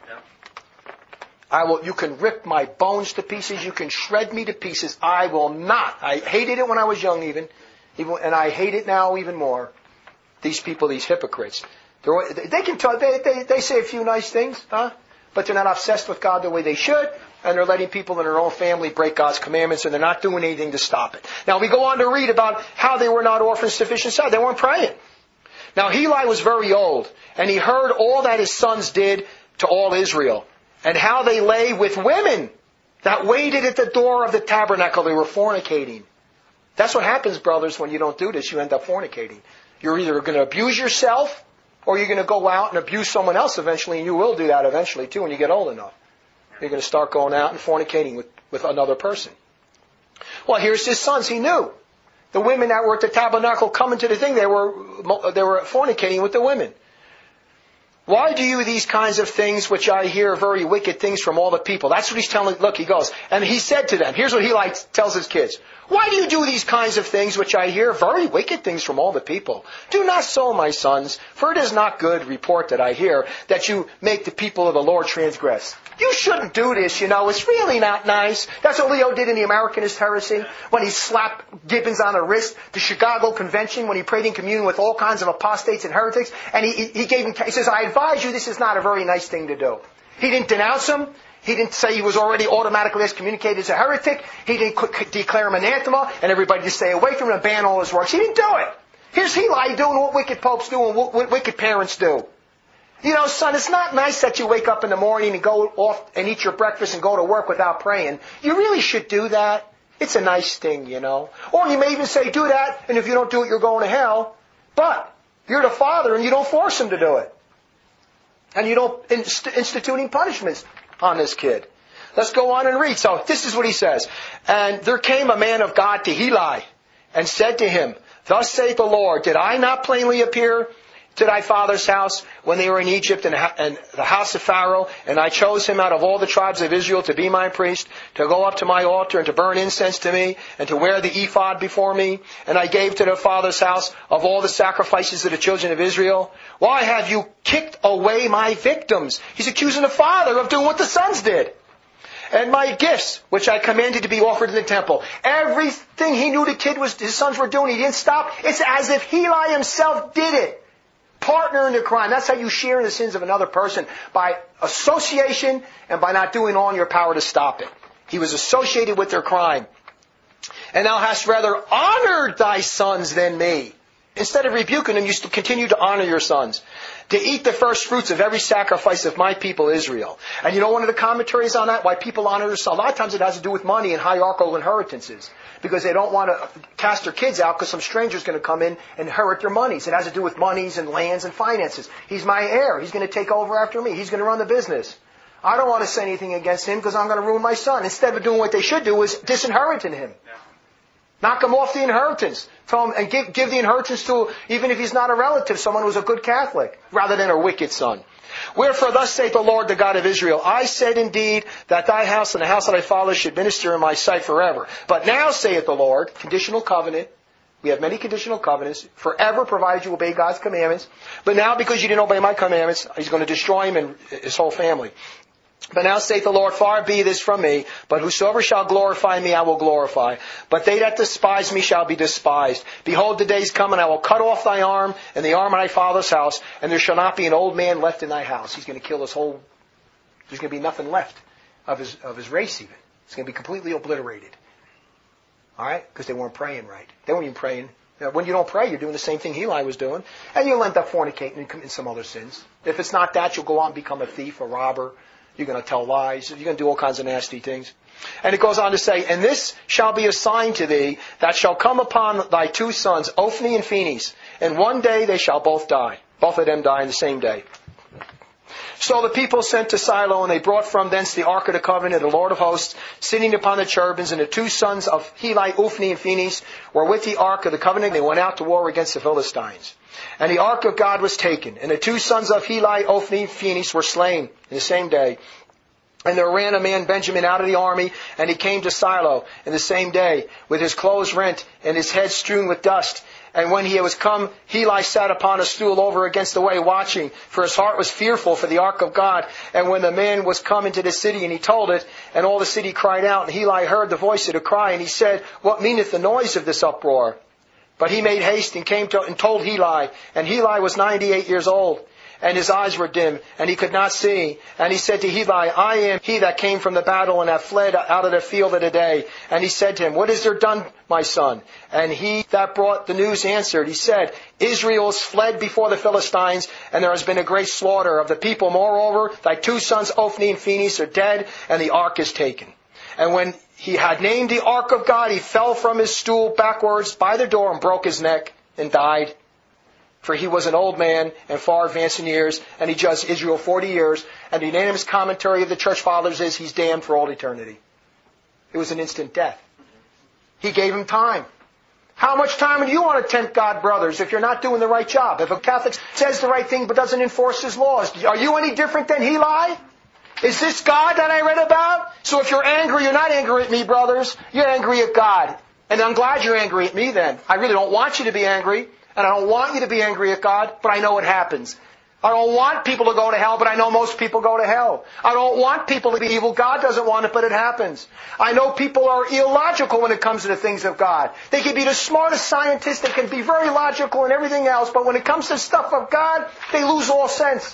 You can rip my bones to pieces. You can shred me to pieces. I will not. I hated it when I was young even and I hate it now even more. These people, these hypocrites. They can talk, they say a few nice things, but they're not obsessed with God the way they should, and they're letting people in their own family break God's commandments, and they're not doing anything to stop it. Now we go on to read about how they were not offering sufficient sacrifice. They weren't praying. Now Heli was very old, and he heard all that his sons did to all Israel, and how they lay with women that waited at the door of the tabernacle. They were fornicating. That's what happens, brothers, when you don't do this. You end up fornicating. You're either going to abuse yourself or you're going to go out and abuse someone else eventually, and you will do that eventually too when you get old enough. You're going to start going out and fornicating with another person. Well, here's his sons. He knew. The women that were at the tabernacle coming to the thing, they were fornicating with the women. Why do you these kinds of things which I hear very wicked things from all the people? That's what he's telling. Look, he goes, and he said to them, here's what he tells his kids. Why do you do these kinds of things which I hear very wicked things from all the people? Do not so, my sons, for it is not good report that I hear that you make the people of the Lord transgress. You shouldn't do this, It's really not nice. That's what Leo did in the Americanist heresy when he slapped Gibbons on the wrist. The Chicago Convention when he prayed in communion with all kinds of apostates and heretics. And he says, I advise you, this is not a very nice thing to do. He didn't denounce him. He didn't say he was already automatically excommunicated as a heretic. He didn't declare him anathema and everybody to stay away from him and ban all his works. He didn't do it. Here's Heli doing what wicked popes do and what wicked parents do. You know, son, it's not nice that you wake up in the morning and go off and eat your breakfast and go to work without praying. You really should do that. It's a nice thing, you know. Or you may even say, do that, and if you don't do it, you're going to hell. But you're the father, and you don't force him to do it. And you don't instituting punishments on this kid. Let's go on and read. So this is what he says. And there came a man of God to Heli and said to him, Thus saith the Lord, did I not plainly appear to thy father's house when they were in Egypt and the house of Pharaoh, and I chose him out of all the tribes of Israel to be my priest, to go up to my altar and to burn incense to me, and to wear the ephod before me, and I gave to their father's house of all the sacrifices of the children of Israel. Why have you kicked away my victims? He's accusing the father of doing what the sons did. And my gifts, which I commanded to be offered in the temple. Everything he knew his sons were doing, he didn't stop. It's as if Heli himself did it. Partner in the crime. That's how you share in the sins of another person. By association and by not doing all in your power to stop it. He was associated with their crime. And thou hast rather honored thy sons than me. Instead of rebuking them, you still continue to honor your sons. To eat the first fruits of every sacrifice of my people Israel. And you know one of the commentaries on that? Why people honor their sons? A lot of times it has to do with money and hierarchical inheritances. Because they don't want to cast their kids out because some stranger's going to come in and inherit their monies. It has to do with monies and lands and finances. He's my heir. He's going to take over after me. He's going to run the business. I don't want to say anything against him because I'm going to ruin my son. Instead of doing what they should do is disinheriting him. Knock him off the inheritance. Tell him, and give the inheritance to, even if he's not a relative, someone who's a good Catholic, rather than a wicked son. Wherefore thus saith the Lord, the God of Israel, I said indeed that thy house and the house of thy fathers should minister in my sight forever. But now saith the Lord, conditional covenant. We have many conditional covenants. Forever, provided you obey God's commandments. But now, because you didn't obey my commandments, he's going to destroy him and his whole family. But now saith the Lord, far be this from me, but whosoever shall glorify me, I will glorify. But they that despise me shall be despised. Behold, the days come, and I will cut off thy arm, and the arm of thy father's house, and there shall not be an old man left in thy house. He's going to kill his whole, there's going to be nothing left of his race even. It's going to be completely obliterated. Alright? Because they weren't praying right. They weren't even praying. When you don't pray, you're doing the same thing Heli was doing, and you'll end up fornicating and committing some other sins. If it's not that, you'll go out and become a thief, a robber. You're going to tell lies. You're going to do all kinds of nasty things. And it goes on to say, and this shall be a sign to thee that shall come upon thy two sons, Ophni and Phinehas, and one day they shall both die. Both of them die in the same day. So the people sent to Shiloh, and they brought from thence the ark of the covenant of the Lord of hosts, sitting upon the cherubims, and the two sons of Heli, Ophni and Phinehas, were with the ark of the covenant. They went out to war against the Philistines. And the ark of God was taken, and the two sons of Heli, Ophni, and Phinehas were slain in the same day. And there ran a man, Benjamin, out of the army, and he came to Shiloh in the same day, with his clothes rent and his head strewn with dust. And when he was come, Heli sat upon a stool over against the way, watching, for his heart was fearful for the ark of God. And when the man was come into the city, and he told it, and all the city cried out, and Heli heard the voice of the cry, and he said, What meaneth the noise of this uproar? But he made haste and came and told Heli, and Heli was 98 years old. And his eyes were dim, and he could not see. And he said to Heli, I am he that came from the battle and have fled out of the field of the day. And he said to him, What is there done, my son? And he that brought the news answered, he said, Israel is fled before the Philistines, and there has been a great slaughter of the people. Moreover, thy two sons, Ophni and Phinehas, are dead, and the ark is taken. And when he had named the ark of God, he fell from his stool backwards by the door and broke his neck and died. For he was an old man and far advanced in years, and he judged Israel 40 years. And the unanimous commentary of the church fathers is he's damned for all eternity. It was an instant death. He gave him time. How much time do you want to tempt God, brothers, if you're not doing the right job? If a Catholic says the right thing but doesn't enforce his laws, are you any different than Heli? Is this God that I read about? So if you're angry, you're not angry at me, brothers. You're angry at God. And I'm glad you're angry at me then. I really don't want you to be angry. And I don't want you to be angry at God, but I know it happens. I don't want people to go to hell, but I know most people go to hell. I don't want people to be evil. God doesn't want it, but it happens. I know people are illogical when it comes to the things of God. They can be the smartest scientists. They can be very logical and everything else, but when it comes to stuff of God, they lose all sense.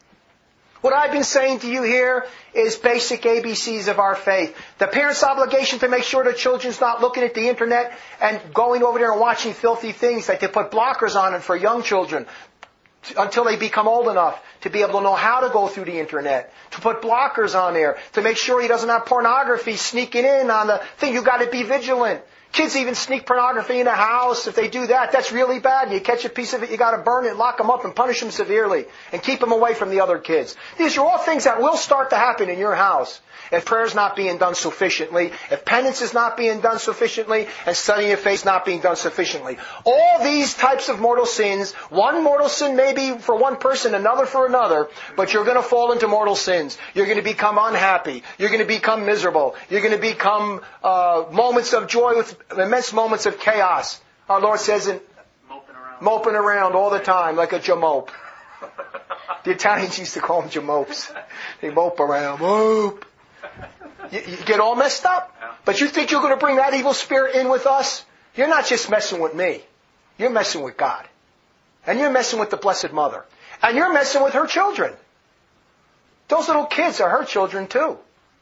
What I've been saying to you here is basic ABCs of our faith. The parent's obligation to make sure the children's not looking at the internet and going over there and watching filthy things, like they put blockers on it for young children. until they become old enough to be able to know how to go through the internet, to put blockers on there, to make sure he doesn't have pornography sneaking in on the thing. You've got to be vigilant. Kids even sneak pornography in the house. If they do that, that's really bad. You catch a piece of it, you got to burn it, lock them up, and punish them severely, and keep them away from the other kids. These are all things that will start to happen in your house if prayer's not being done sufficiently, if penance is not being done sufficiently, and studying your faith not being done sufficiently. All these types of mortal sins, one mortal sin may be for one person, another for another, but you're going to fall into mortal sins. You're going to become unhappy. You're going to become miserable. You're going to become moments of joy with immense moments of chaos. Our Lord says in moping around all the time like a jamope. The Italians used to call them jamopes. They mope around. Mope. You get all messed up. But you think you're going to bring that evil spirit in with us? You're not just messing with me. You're messing with God. And you're messing with the Blessed Mother. And you're messing with her children. Those little kids are her children too.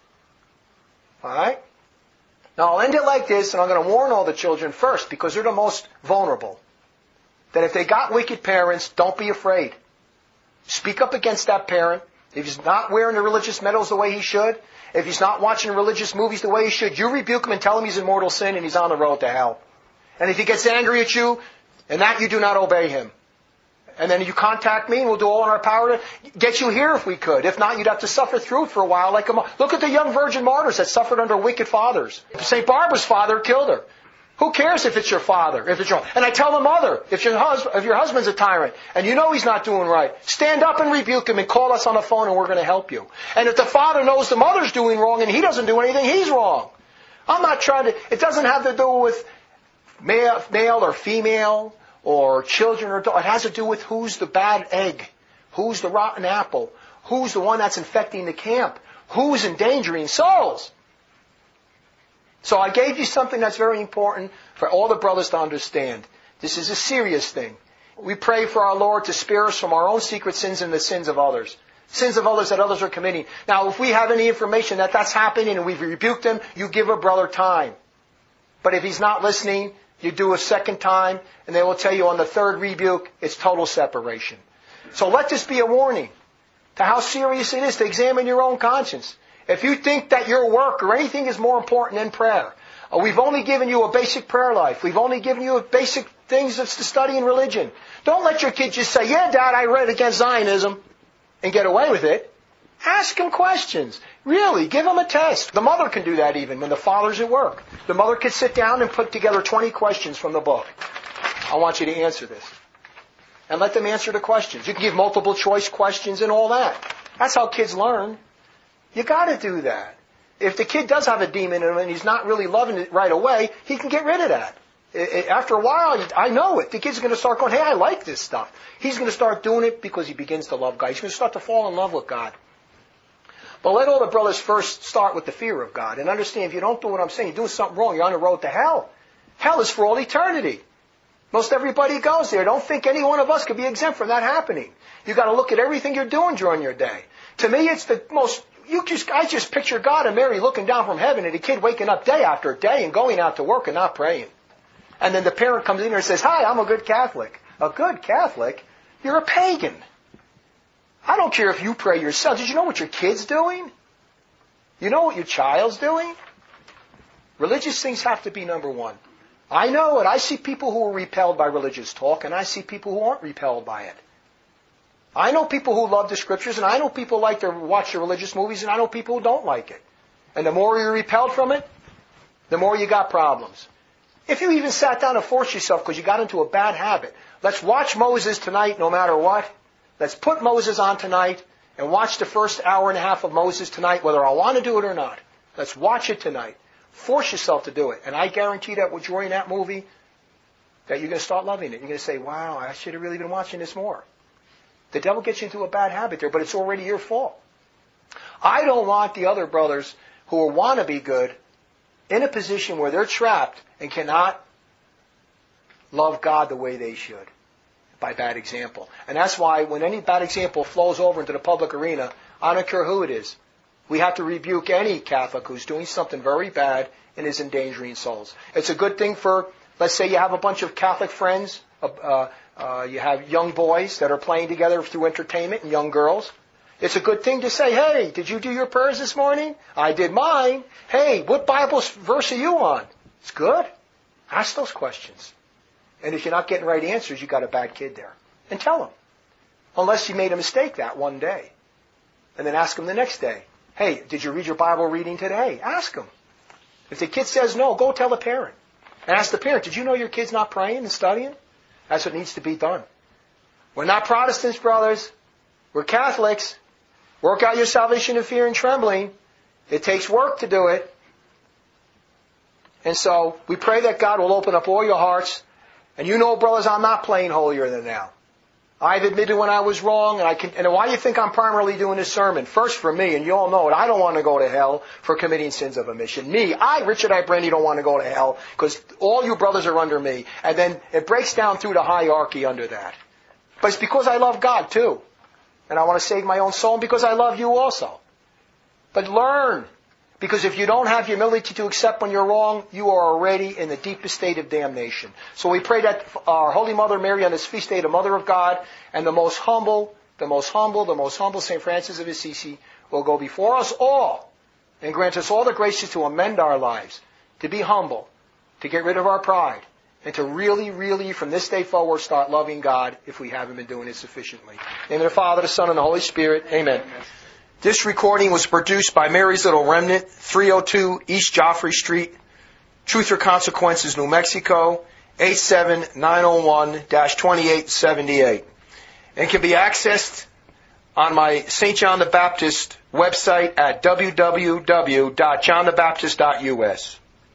Alright? Now I'll end it like this, and I'm going to warn all the children first, because they're the most vulnerable. That if they got wicked parents, don't be afraid. Speak up against that parent. If he's not wearing the religious medals the way he should, if he's not watching religious movies the way he should, you rebuke him and tell him he's in mortal sin and he's on the road to hell. And if he gets angry at you, and that you do not obey him. And then you contact me and we'll do all in our power to get you here if we could. If not, you'd have to suffer through it for a while. Look at the young virgin martyrs that suffered under wicked fathers. St. Barbara's father killed her. Who cares if it's your father? And I tell the mother, if your husband's a tyrant and you know he's not doing right, stand up and rebuke him and call us on the phone and we're going to help you. And if the father knows the mother's doing wrong and he doesn't do anything, he's wrong. I'm not trying to, it doesn't have to do with male or female or children or adults. It has to do with who's the bad egg, who's the rotten apple, who's the one that's infecting the camp, who's endangering souls. So I gave you something that's very important for all the brothers to understand. This is a serious thing. We pray for our Lord to spare us from our own secret sins and the sins of others. Sins of others that others are committing. Now, if we have any information that that's happening and we've rebuked him, you give a brother time. But if he's not listening, you do a second time, and they will tell you on the third rebuke, it's total separation. So let this be a warning to how serious it is to examine your own conscience. If you think that your work or anything is more important than prayer, we've only given you a basic prayer life. We've only given you basic things that's to study in religion. Don't let your kid just say, yeah, Dad, I read against Zionism, and get away with it. Ask him questions. Really, give him a test. The mother can do that even when the father's at work. The mother can sit down and put together 20 questions from the book. I want you to answer this. And let them answer the questions. You can give multiple choice questions and all that. That's how kids learn. You got to do that. If the kid does have a demon in him and he's not really loving it right away, he can get rid of that. After a while, I know it. The kid's going to start going, hey, I like this stuff. He's going to start doing it because he begins to love God. He's going to start to fall in love with God. But let all the brothers first start with the fear of God and understand if you don't do what I'm saying, you're doing something wrong, you're on the road to hell. Hell is for all eternity. Most everybody goes there. Don't think any one of us could be exempt from that happening. You've got to look at everything you're doing during your day. To me, it's the most... I just picture God and Mary looking down from heaven and a kid waking up day after day and going out to work and not praying. And then the parent comes in there and says, hi, I'm a good Catholic. A good Catholic? You're a pagan. I don't care if you pray yourself. Did you know what your kid's doing? You know what your child's doing? Religious things have to be number one. I know it. I see people who are repelled by religious talk, and I see people who aren't repelled by it. I know people who love the Scriptures, and I know people like to watch the religious movies, and I know people who don't like it. And the more you're repelled from it, the more you got problems. If you even sat down and forced yourself because you got into a bad habit, let's watch Moses tonight no matter what. Let's put Moses on tonight and watch the first hour and a half of Moses tonight, whether I want to do it or not. Let's watch it tonight. Force yourself to do it. And I guarantee that during that movie, that you're going to start loving it. You're going to say, wow, I should have really been watching this more. The devil gets you into a bad habit there, but it's already your fault. I don't want the other brothers who want to be good in a position where they're trapped and cannot love God the way they should by bad example. And that's why when any bad example flows over into the public arena, I don't care who it is, we have to rebuke any Catholic who's doing something very bad and is endangering souls. It's a good thing for, let's say you have a bunch of Catholic friends, You have young boys that are playing together through entertainment and young girls. It's a good thing to say, hey, did you do your prayers this morning? I did mine. Hey, what Bible verse are you on? It's good. Ask those questions. And if you're not getting right answers, you got a bad kid there. And tell them. Unless you made a mistake that one day. And then ask them the next day. Hey, did you read your Bible reading today? Ask them. If the kid says no, go tell the parent. And ask the parent, did you know your kid's not praying and studying? That's what needs to be done. We're not Protestants, brothers. We're Catholics. Work out your salvation in fear and trembling. It takes work to do it. And so we pray that God will open up all your hearts. And you know, brothers, I'm not playing holier than thou. I've admitted when I was wrong, and why do you think I'm primarily doing this sermon? First for me, and you all know it, I don't want to go to hell for committing sins of omission. Me, Richard I. Brandy, don't want to go to hell, because all you brothers are under me. And then it breaks down through the hierarchy under that. But it's because I love God too. And I want to save my own soul, and because I love you also. But learn. Because if you don't have humility to accept when you're wrong, you are already in the deepest state of damnation. So we pray that our Holy Mother Mary on this feast day, the Mother of God, and the most humble St. Francis of Assisi will go before us all and grant us all the graces to amend our lives, to be humble, to get rid of our pride, and to really, really, from this day forward, start loving God if we haven't been doing it sufficiently. In the name of the Father, the Son, and the Holy Spirit. Amen. This recording was produced by Mary's Little Remnant, 302 East Joffrey Street, Truth or Consequences, New Mexico, 87901-2878. And can be accessed on my St. John the Baptist website at www.johnthebaptist.us.